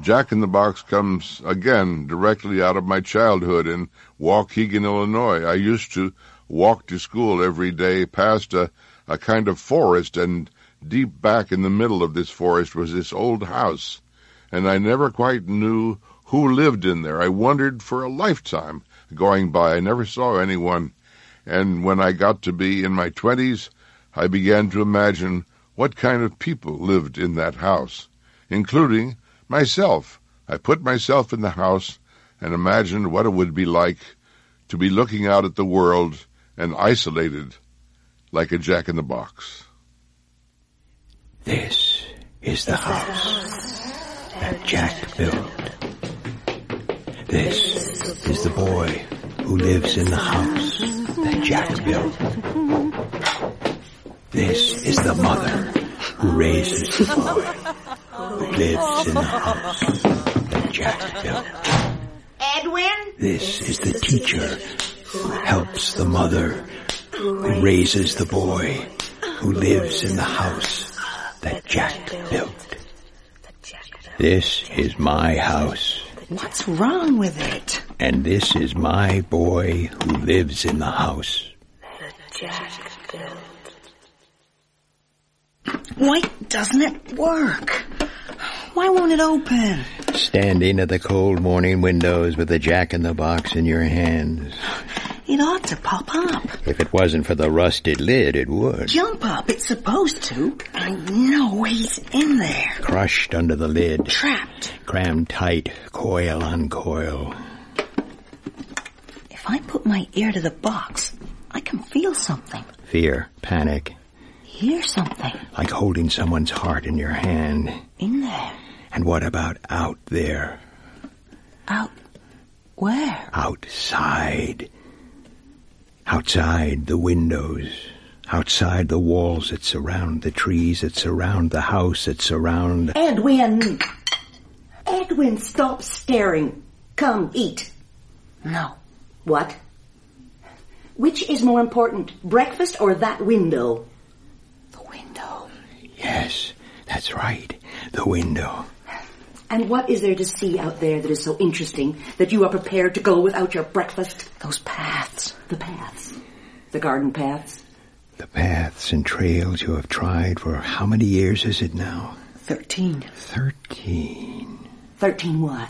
Jack-in-the-Box comes, again, directly out of my childhood in Waukegan, Illinois. I used to walk to school every day past a kind of forest, and deep back in the middle of this forest was this old house, and I never quite knew who lived in there. I wondered for a lifetime going by. I never saw anyone, and when I got to be in my 20s, I began to imagine what kind of people lived in that house, including myself. I put myself in the house and imagined what it would be like to be looking out at the world and isolated like a jack-in-the-box. This is the house that Jack built. This is the boy who lives in the house that Jack built. This is the mother who raises the boy who lives in the house that Jack built. Edwin? This is the teacher who helps the mother who raises the boy who lives in the house that Jack built. This is my house. What's wrong with it? And this is my boy who lives in the house that Jack built. Why doesn't it work? Why won't it open? Standing at the cold morning windows with the Jack-in-the-Box in your hands. It ought to pop up. If it wasn't for the rusted lid, it would. Jump up, it's supposed to. I know he's in there. Crushed under the lid. Trapped. Crammed tight, coil on coil. If I put my ear to the box, I can feel something. Fear, panic. Hear something. Like holding someone's heart in your hand. In there. And what about out there? Out where? Outside. Outside the windows. Outside the walls that surround the trees, that surround the house, that surround... Edwin! Edwin, stop staring. Come, eat. No. What? Which is more important, breakfast or that window? The window. Yes, that's right. The window. And what is there to see out there that is so interesting that you are prepared to go without your breakfast? Those paths. The paths. The garden paths. The paths and trails you have tried for how many years is it now? 13. 13. 13 what?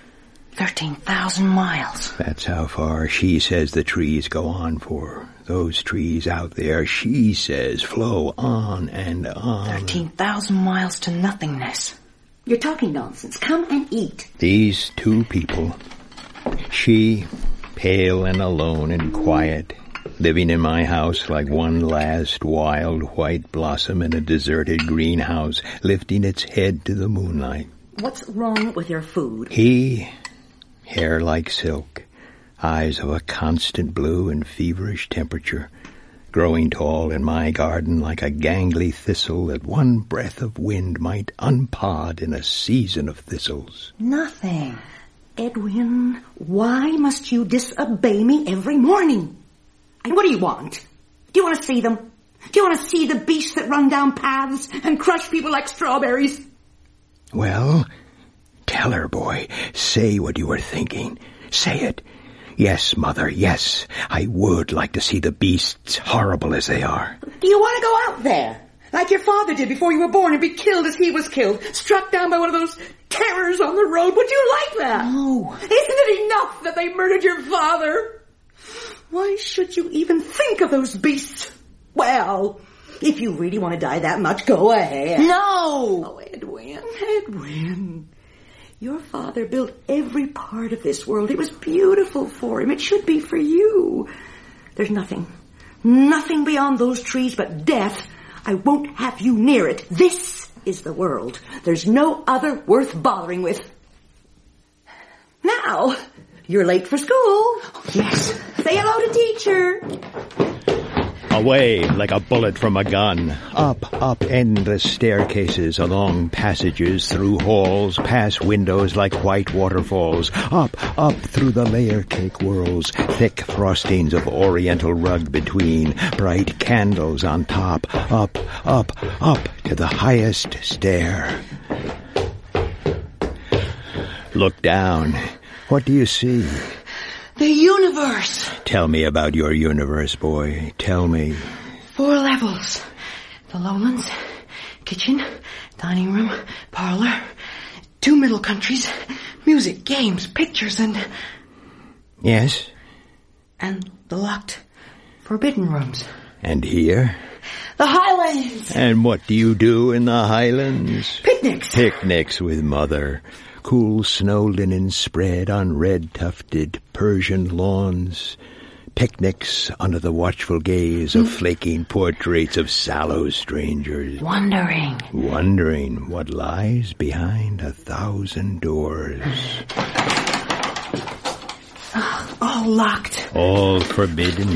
13,000 miles. That's how far she says the trees go on for. Those trees out there, she says, flow on and on. 13,000 miles to nothingness. You're talking nonsense. Come and eat. These two people, she, pale and alone and quiet, living in my house like one last wild white blossom in a deserted greenhouse, lifting its head to the moonlight. What's wrong with your food? He, hair like silk, eyes of a constant blue and feverish temperature, growing tall in my garden like a gangly thistle that one breath of wind might unpod in a season of thistles. Nothing. Edwin, why must you disobey me every morning? And what do you want? Do you want to see them? Do you want to see the beasts that run down paths and crush people like strawberries? Well, tell her, boy. Say what you were thinking. Say it. Yes, Mother, yes. I would like to see the beasts, horrible as they are. Do you want to go out there, like your father did before you were born, and be killed as he was killed, struck down by one of those terrors on the road? Would you like that? No. Isn't it enough that they murdered your father? Why should you even think of those beasts? Well, if you really want to die that much, go ahead. No! Oh, Edwin. Your father built every part of this world. It was beautiful for him. It should be for you. There's nothing beyond those trees but death. I won't have you near it. This is the world. There's no other worth bothering with. Now, you're late for school. Yes. Say hello to teacher. Away like a bullet from a gun. Up endless staircases, along passages, through halls, past windows like white waterfalls. Up through the layer cake whirls, thick frostings of oriental rug between, bright candles on top. Up to the highest stair. Look down. What do you see? The universe. Tell me about your universe, boy. Tell me. 4 levels. The lowlands, kitchen, dining room, parlor, 2 middle countries, music, games, pictures, and... Yes? And the locked, forbidden rooms. And here? The Highlands. And what do you do in the Highlands? Picnics. Picnics with Mother. Cool snow linen spread on red-tufted Persian lawns. Picnics under the watchful gaze of flaking portraits of sallow strangers. Wondering what lies behind 1,000 doors. All locked. All forbidden.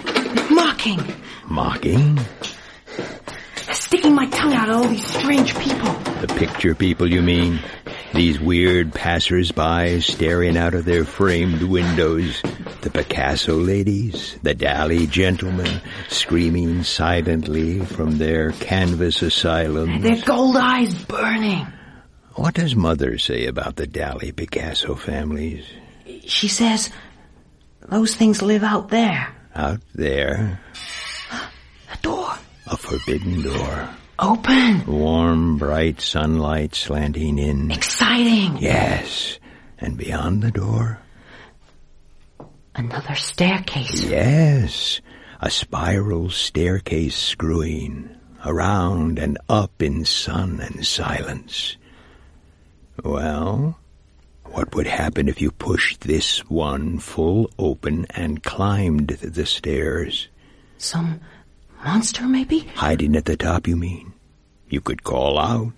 Mocking. Sticking my tongue out at all these strange people. The picture people, you mean? These weird passers-by staring out of their framed windows. The Picasso ladies, the Dali gentlemen, screaming silently from their canvas asylums. Their gold eyes burning. What does Mother say about the Dali Picasso families? She says those things live out there. Out there? A door. A forbidden door. Open. Warm, bright sunlight slanting in. Exciting. Yes. And beyond the door? Another staircase. Yes. A spiral staircase screwing around and up in sun and silence. Well, what would happen if you pushed this one full open and climbed the stairs? Some monster, maybe? Hiding at the top, you mean? You could call out.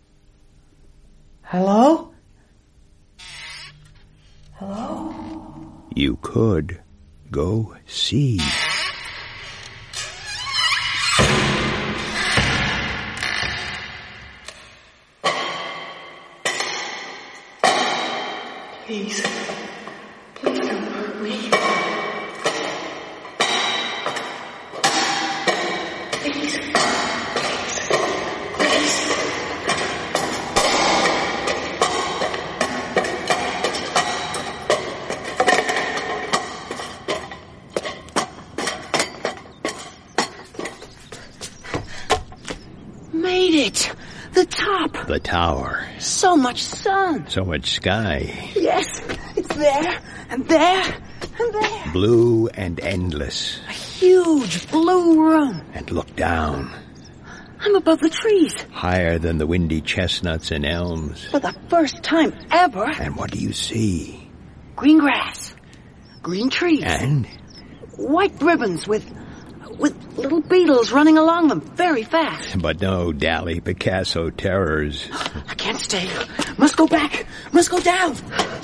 Hello? You could go see. Please don't hurt me. Please. Made it! The top! The tower. So much sun! So much sky. Yes, it's there, and there, and there. Blue and endless. A huge blue room. And look down. I'm above the trees. Higher than the windy chestnuts and elms. For the first time ever. And what do you see? Green grass. Green trees. And? White ribbons with little beetles running along them very fast. But no Dali Picasso terrors. I can't stay. Must go back. Must go down.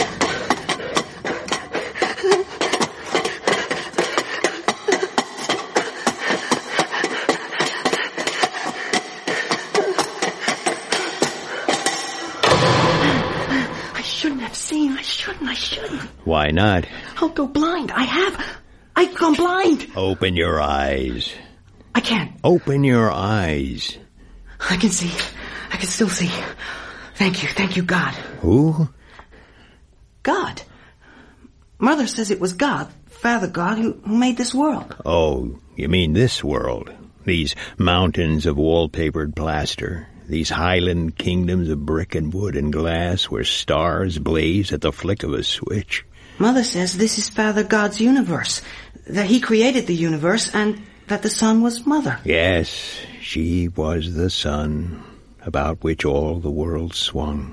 I shouldn't have seen. I shouldn't. Why not? I'll go blind. I've gone blind. Open your eyes. I can't. Open your eyes. I can see. I can still see. Thank you, God. Who? God. Mother says it was God, Father God, who made this world. Oh, you mean this world? These mountains of wallpapered plaster? These highland kingdoms of brick and wood and glass where stars blaze at the flick of a switch? Mother says this is Father God's universe, that he created the universe and that the sun was Mother. Yes, she was the sun about which all the world swung.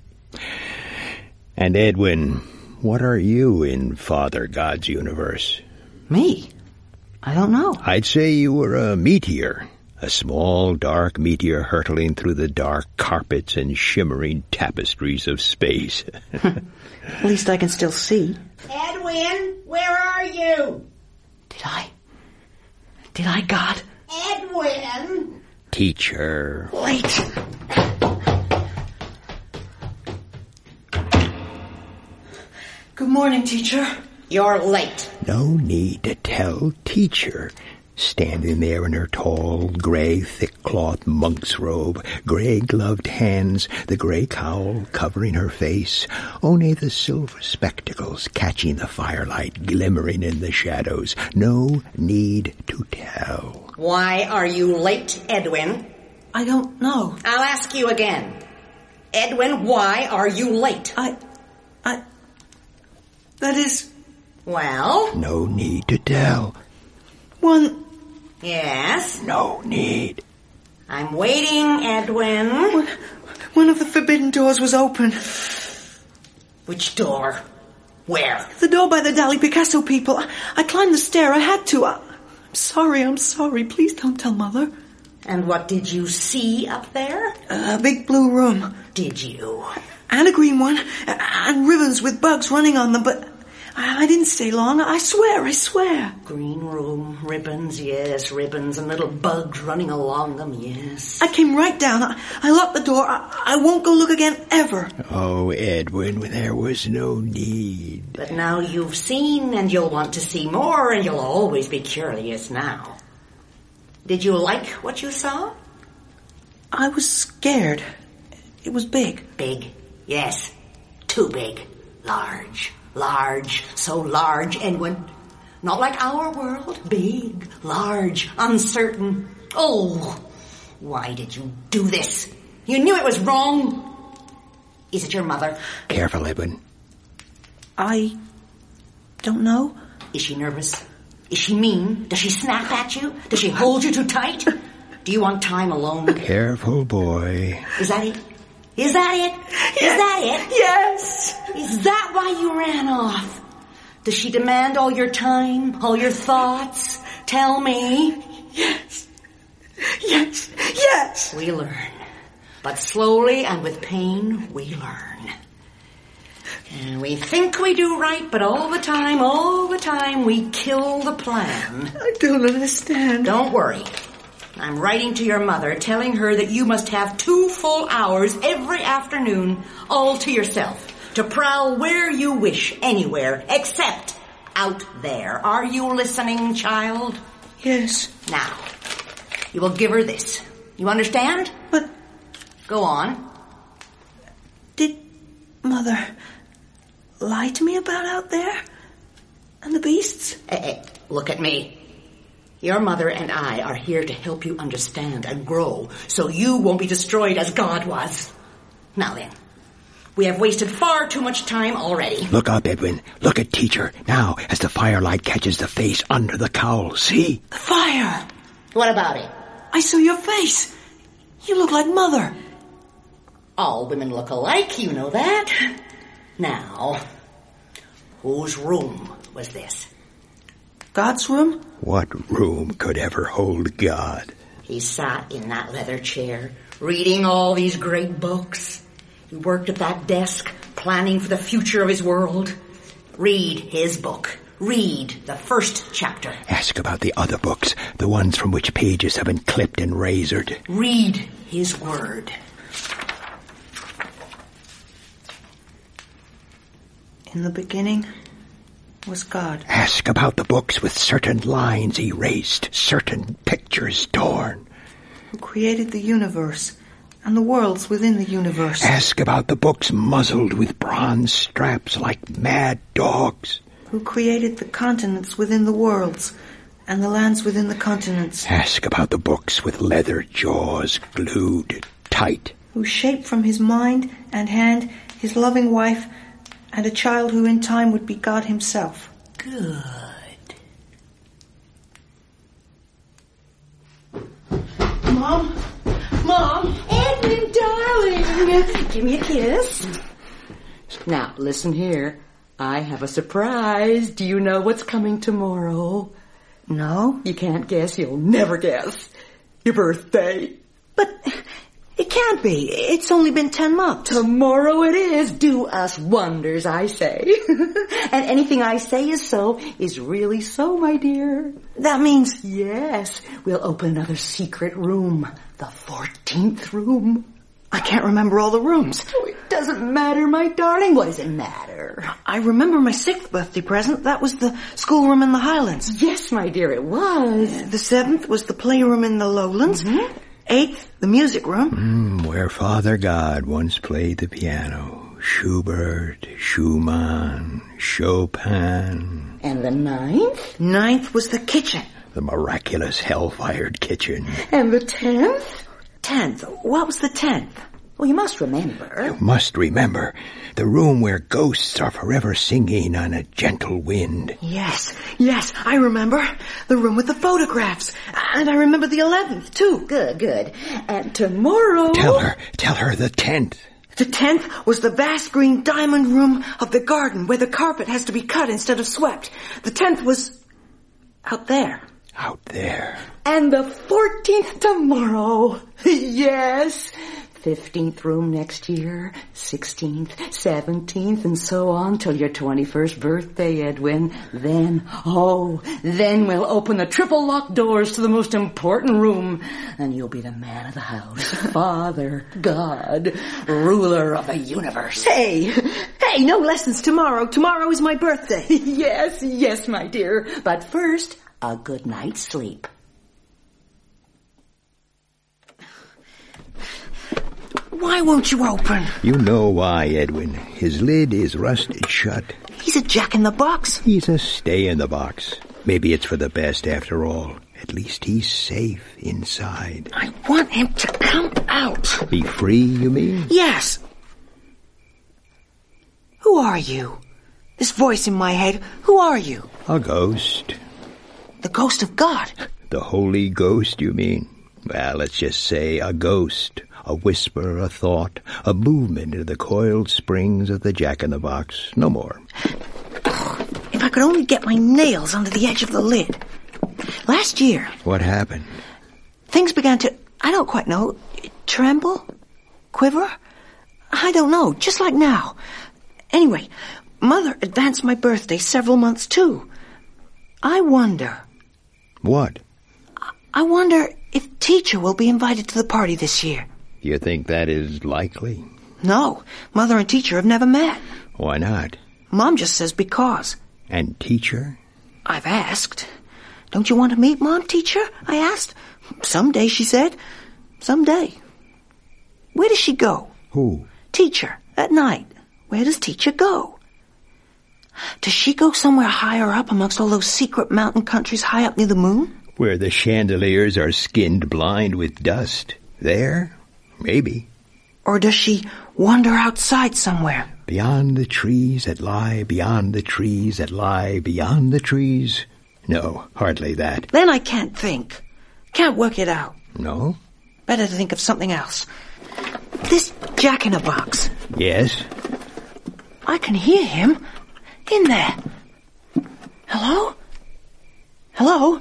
And Edwin, what are you in Father God's universe? Me? I don't know. I'd say you were a meteor. A small, dark meteor hurtling through the dark carpets and shimmering tapestries of space. At least I can still see. Edwin, where are you? Did I, God? Edwin! Teacher. Late. Good morning, teacher. You're late. No need to tell teacher. standing there in her tall, grey, thick-cloth monk's robe, grey-gloved hands, the grey cowl covering her face, only the silver spectacles catching the firelight, glimmering in the shadows. No need to tell. Why are you late, Edwin? I don't know. I'll ask you again. Edwin, why are you late? That is... Well? No need to tell. Yes? No need. I'm waiting, Edwin. One of the forbidden doors was open. Which door? Where? The door by the Dali Picasso people. I climbed the stair. I had to. I'm sorry. Please don't tell Mother. And what did you see up there? A big blue room. Did you? And a green one. And ribbons with bugs running on them, but I didn't stay long. I swear. Green room, ribbons, yes, ribbons, and little bugs running along them, yes. I came right down. I locked the door. I won't go look again, ever. Oh, Edwin, there was no need. But now you've seen, and you'll want to see more, and you'll always be curious now. Did you like what you saw? I was scared. It was big. Big, yes. Too big. Large, so large, Edwin. Not like our world. Big, large, uncertain. Oh, why did you do this? You knew it was wrong. Is it your mother? Careful, Edwin. I don't know. Is she nervous? Is she mean? Does she snap at you? Does she hold you too tight? Do you want time alone? Careful, boy. Is that it? Is that it? Is that it? Yes. Is that why you ran off? Does she demand all your time, all your thoughts? Tell me. Yes. We learn. But slowly and with pain, we learn. And we think we do right, but all the time, we kill the plan. I don't understand. Don't worry. I'm writing to your mother, telling her that you must have 2 full hours every afternoon, all to yourself, to prowl where you wish, anywhere, except out there. Are you listening, child? Yes. Now, you will give her this. You understand? But... Go on. Did Mother lie to me about out there? And the beasts? Hey, look at me. Your mother and I are here to help you understand and grow so you won't be destroyed as God was. Now then, we have wasted far too much time already. Look up, Edwin. Look at Teacher. Now, as the firelight catches the face under the cowl. See? The fire. What about it? I saw your face. You look like Mother. All women look alike, you know that. Now, whose room was this? God's room? What room could ever hold God? He sat in that leather chair, reading all these great books. He worked at that desk, planning for the future of his world. Read his book. Read the first chapter. Ask about the other books, the ones from which pages have been clipped and razored. Read his word. In the beginning was God. Ask about the books with certain lines erased, certain pictures torn. Who created the universe and the worlds within the universe. Ask about the books muzzled with bronze straps like mad dogs. Who created the continents within the worlds and the lands within the continents. Ask about the books with leather jaws glued tight. Who shaped from his mind and hand his loving wife and a child who in time would be God himself. Good. Mom? Edwin, darling. Give me a kiss. Now, listen here. I have a surprise. Do you know what's coming tomorrow? No. You can't guess. You'll never guess. Your birthday. But it can't be. It's only been 10 months. Tomorrow it is. Do us wonders, I say. And anything I say is so is really so, my dear. That means... Yes. We'll open another secret room. The 14th room. I can't remember all the rooms. Oh, it doesn't matter, my darling. What does it matter? I remember my 6th birthday present. That was the schoolroom in the Highlands. Yes, my dear, it was. The 7th was the playroom in the Lowlands. 8th, the music room. Where Father God once played the piano. Schubert, Schumann, Chopin. And the 9th? 9th was the kitchen. The miraculous hell-fired kitchen. And the 10th? 10th. What was the 10th? Well, you must remember. You must remember the room where ghosts are forever singing on a gentle wind. Yes, I remember. The room with the photographs. And I remember the 11th, too. Good. And tomorrow... Tell her the 10th. The 10th was the vast green diamond room of the garden where the carpet has to be cut instead of swept. The 10th was out there. Out there. And the 14th tomorrow. Yes. 15th room next year, 16th, 17th, and so on till your 21st birthday, Edwin. Then we'll open the triple locked doors to the most important room, and you'll be the man of the house, Father God, ruler of the universe. Hey, no lessons tomorrow. Tomorrow is my birthday. Yes, my dear. But first, a good night's sleep. Why won't you open? You know why, Edwin. His lid is rusted shut. He's a jack-in-the-box. He's a stay-in-the-box. Maybe it's for the best after all. At least he's safe inside. I want him to come out. Be free, you mean? Yes. Who are you? This voice in my head, who are you? A ghost. The ghost of God. The Holy Ghost, you mean? Well, let's just say a ghost. A whisper, a thought, a movement into the coiled springs of the jack-in-the-box. No more. If I could only get my nails under the edge of the lid. Last year... What happened? Things began to, I don't quite know, tremble? Quiver? I don't know, just like now. Anyway, Mother advanced my birthday several months too. I wonder... What? I wonder if Teacher will be invited to the party this year. You think that is likely? No, Mother and Teacher have never met. Why not? Mom just says because. And Teacher? I've asked. Don't you want to meet Mom, Teacher? I asked. Someday, she said. Someday. Where does she go? Who? Teacher, at night. Where does Teacher go? Does she go somewhere higher up amongst all those secret mountain countries high up near the moon? Where the chandeliers are skinned blind with dust. There? Maybe. Or does she wander outside somewhere? Beyond the trees that lie beyond the trees that lie beyond the trees? No, hardly that. Then I can't think. Can't work it out. No? Better to think of something else. This jack-in-a-box. Yes? I can hear him in there. Hello? Hello?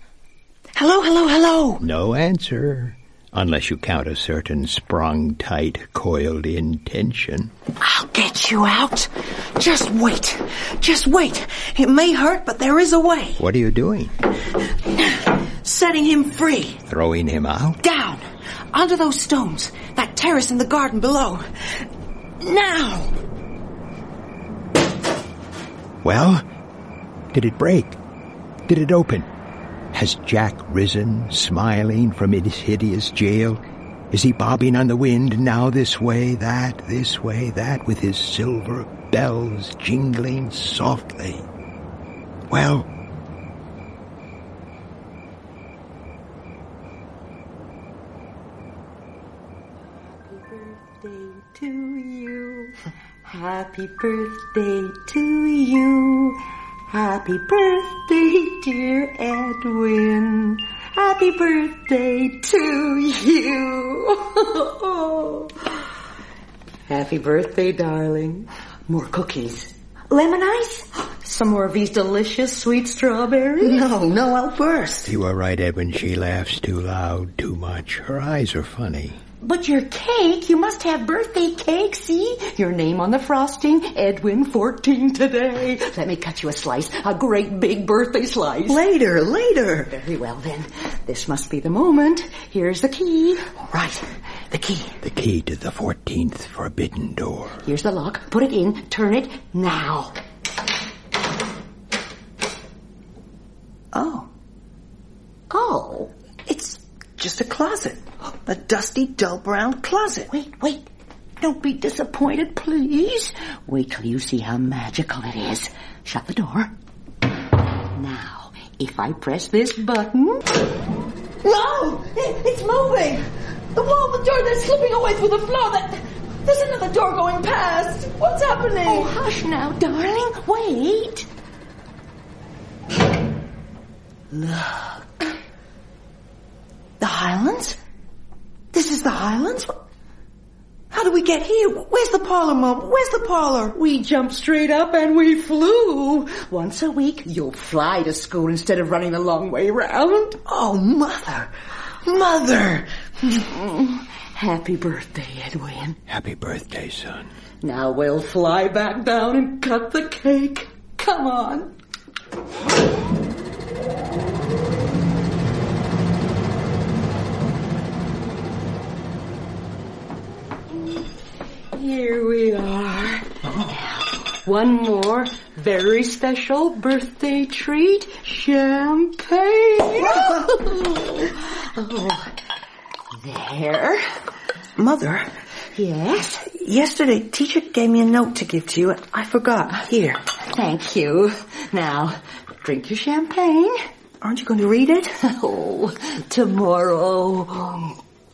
Hello? No answer. Unless you count a certain sprung-tight, coiled-in tension. I'll get you out. Just wait. It may hurt, but there is a way. What are you doing? Setting him free. Throwing him out? Down. Under those stones. That terrace in the garden below. Now. Well? Did it break? Did it open? Has Jack risen, smiling from his hideous jail? Is he bobbing on the wind, now this way, that, with his silver bells jingling softly? Well... Happy birthday to you. Happy birthday, dear Edwin. Happy birthday to you. Happy birthday, darling. More cookies. Lemon ice? Some more of these delicious sweet strawberries? No, I'll burst. You are right, Edwin. She laughs too loud, too much. Her eyes are funny. But your cake, you must have birthday cake, see? Your name on the frosting, Edwin 14 today. Let me cut you a slice, a great big birthday slice. Later. Very well then. This must be the moment. Here's the key. Right. The key. The key to the 14th forbidden door. Here's the lock. Put it in. Turn it now. Oh. Oh. It's just a closet. A dusty, dull brown closet. Wait. Don't be disappointed, please. Wait till you see how magical it is. Shut the door. Now, if I press this button... No! It's moving! The wall of the door, they're slipping away through the floor. There's another door going past. What's happening? Oh, hush now, darling. Wait. Look. The Highlands? This is the Highlands? How do we get here? Where's the parlor, Mom? Where's the parlor? We jumped straight up and we flew. Once a week, you'll fly to school instead of running the long way round. Oh, Mother. Mother! Happy birthday, Edwin. Happy birthday, son. Now we'll fly back down and cut the cake. Come on. Here we are. Now, one more very special birthday treat. Champagne. Oh, there. Mother? Yes? Yesterday, teacher gave me a note to give to you. I forgot. Here. Thank you. Now, drink your champagne. Aren't you going to read it? Oh, tomorrow.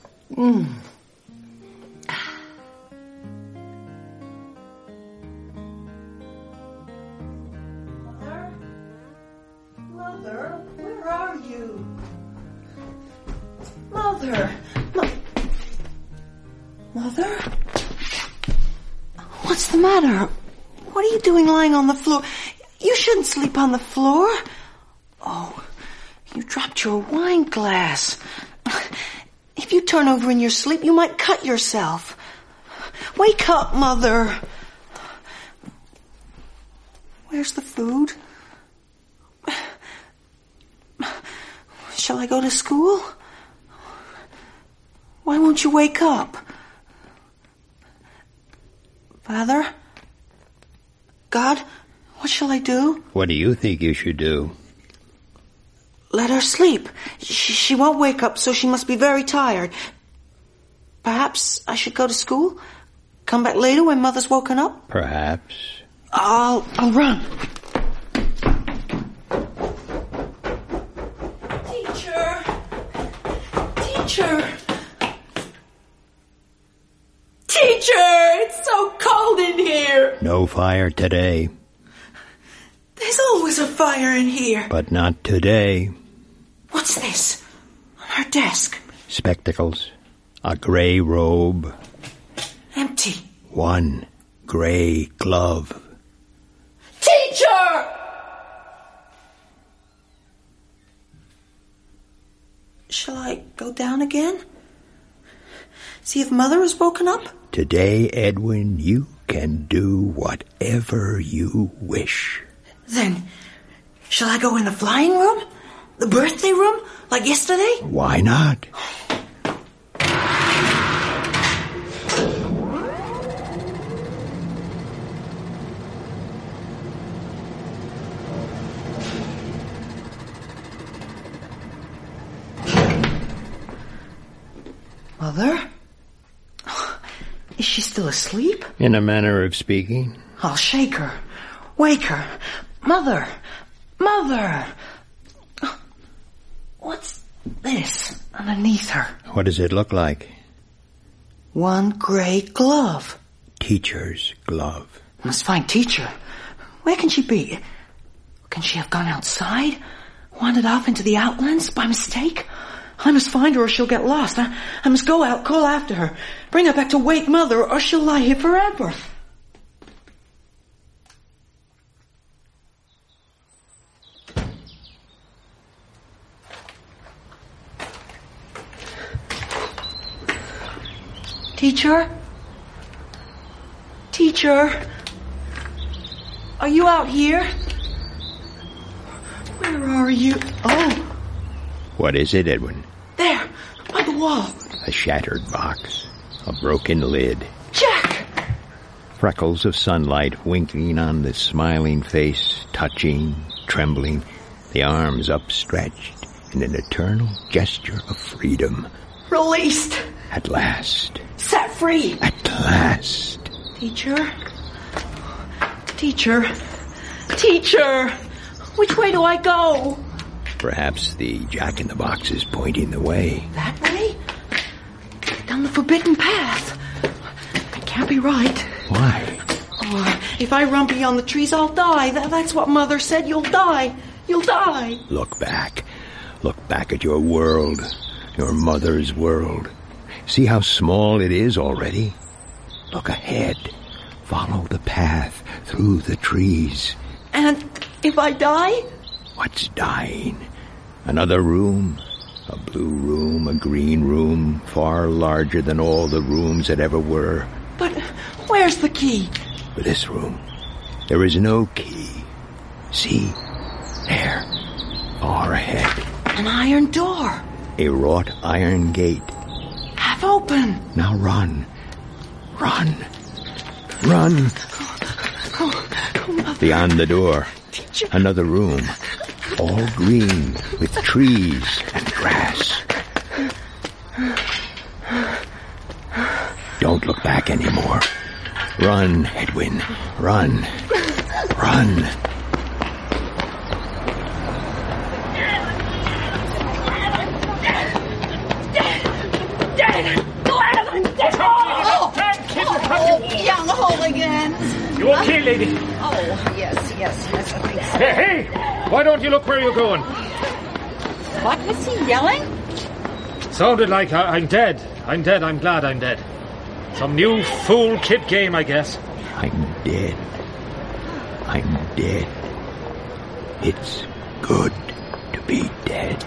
Mother, where are you? Mother. Mother? What's the matter? What are you doing lying on the floor? You shouldn't sleep on the floor. Oh, you dropped your wine glass. If you turn over in your sleep, you might cut yourself. Wake up, Mother. Where's the food? Shall I go to school? Why won't you wake up? Father? God, what shall I do? What do you think you should do? Let her sleep. She won't wake up, so she must be very tired. Perhaps I should go to school? Come back later when Mother's woken up? Perhaps. I'll run. Teacher, it's so cold in here. No fire today. There's always a fire in here. But not today. What's this? On her desk. Spectacles. A gray robe. Empty. One gray glove. Teacher! Shall I go down again? See if Mother has woken up? Today, Edwin, you can do whatever you wish. Then, shall I go in the flying room? The birthday room? Like yesterday? Why not? Mother? Is she still asleep? In a manner of speaking. I'll shake her. Wake her. Mother! Mother! What's this underneath her? What does it look like? One gray glove. Teacher's glove. Must find teacher. Where can she be? Can she have gone outside? Wandered off into the outlands by mistake? I must find her or she'll get lost. I must go out, call after her. Bring her back to wake Mother or she'll lie here forever. Teacher? Teacher? Are you out here? Where are you? Oh. What is it, Edwin? There, by the wall. A shattered box. A broken lid. Jack! Freckles of sunlight winking on the smiling face, touching, trembling, the arms upstretched in an eternal gesture of freedom. Released! At last. Set free! At last. Teacher? Teacher? Teacher! Which way do I go? Perhaps the Jack-in-the-Box is pointing the way. That way? Down the forbidden path. That can't be right. Why? Oh, if I run beyond the trees, I'll die. That's what Mother said. You'll die. You'll die. Look back. Look back at your world. Your mother's world. See how small it is already? Look ahead. Follow the path through the trees. And if I die? What's dying? Another room? A blue room, a green room, far larger than all the rooms that ever were. But where's the key? For this room, there is no key. See? There. Far ahead. An iron door. A wrought iron gate. Half open. Now run. Run. Run. Mother. Beyond the door, Teacher. another room. All green with trees and grass. Don't look back anymore. Run, Edwin. Run. Run. Young hooligans. You okay, lady? Oh, yes, I think so. Hey! Why don't you look where you're going? What was he yelling? Sounded like I'm dead. I'm dead. I'm glad I'm dead. Some new fool kid game, I guess. I'm dead. I'm dead. It's good to be dead.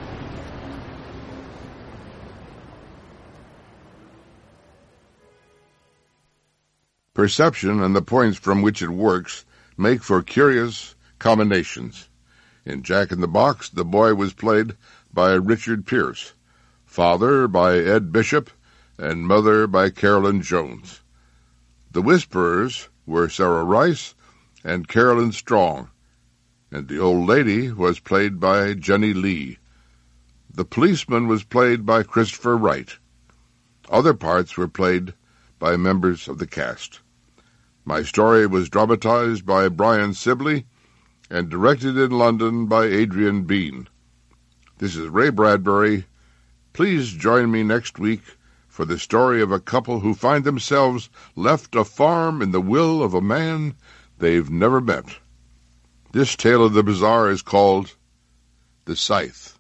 Perception and the points from which it works make for curious combinations. In Jack-in-the-Box, the boy was played by Richard Pierce, father by Ed Bishop, and mother by Carolyn Jones. The Whisperers were Sarah Rice and Carolyn Strong, and the old lady was played by Jenny Lee. The policeman was played by Christopher Wright. Other parts were played by members of the cast. My story was dramatized by Brian Sibley and directed in London by Adrian Bean. This is Ray Bradbury. Please join me next week for the story of a couple who find themselves left a farm in the will of a man they've never met. This tale of the bizarre is called The Scythe.